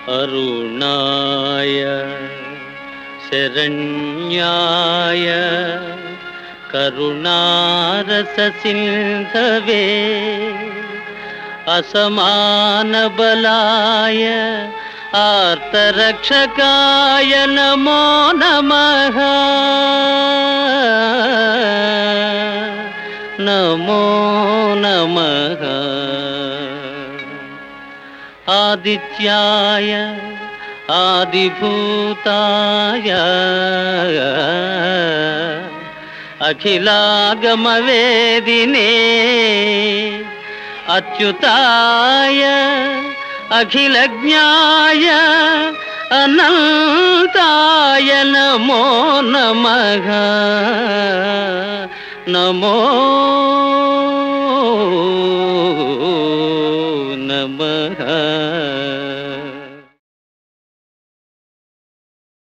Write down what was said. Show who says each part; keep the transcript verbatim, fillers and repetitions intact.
Speaker 1: అరుణాయ శరణ్యాయ కరుణారస సింధవే అసమాన బలాయ ఆర్తరక్షకాయ నమో నమః నమో నమః ఆదిత్యాయ ఆదిభూతాయ అఖిలాగమవేదినే అచ్యుతాయ అఖిలజ్ఞాయ అనంతాయ నమో నమః నమో